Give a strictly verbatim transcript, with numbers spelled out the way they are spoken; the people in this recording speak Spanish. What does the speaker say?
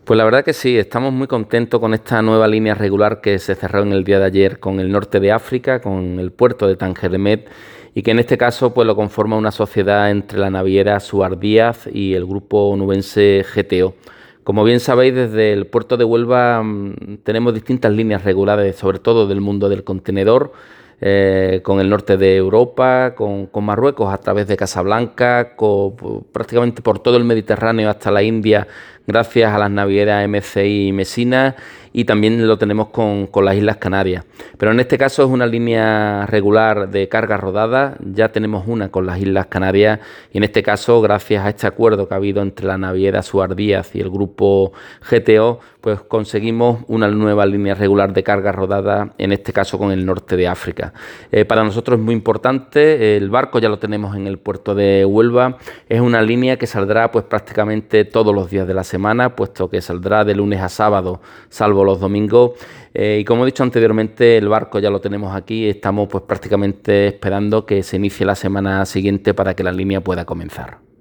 Pues la verdad que sí, estamos muy contentos con esta nueva línea regular que se cerró en el día de ayer con el norte de África, con el puerto de Tangeremet, y que en este caso pues lo conforma una sociedad entre la naviera Suar Díaz y el grupo onubense G T O. Como bien sabéis, desde el puerto de Huelva mmm, tenemos distintas líneas regulares, sobre todo del mundo del contenedor, eh, con el norte de Europa, con, con Marruecos a través de Casablanca, con, prácticamente por todo el Mediterráneo hasta la India, gracias a las navieras M C I y Messina, y también lo tenemos con, con las Islas Canarias. Pero en este caso es una línea regular de carga rodada, ya tenemos una con las Islas Canarias, y en este caso, gracias a este acuerdo que ha habido entre la naviera Suar Díaz y el grupo G T O, pues conseguimos una nueva línea regular de carga rodada, en este caso con el norte de África. Eh, para nosotros es muy importante, el barco ya lo tenemos en el puerto de Huelva, es una línea que saldrá pues prácticamente todos los días de la semana, puesto que saldrá de lunes a sábado, salvo los domingos. Eh, y como he dicho anteriormente, el barco ya lo tenemos aquí, estamos pues prácticamente esperando que se inicie la semana siguiente para que la línea pueda comenzar.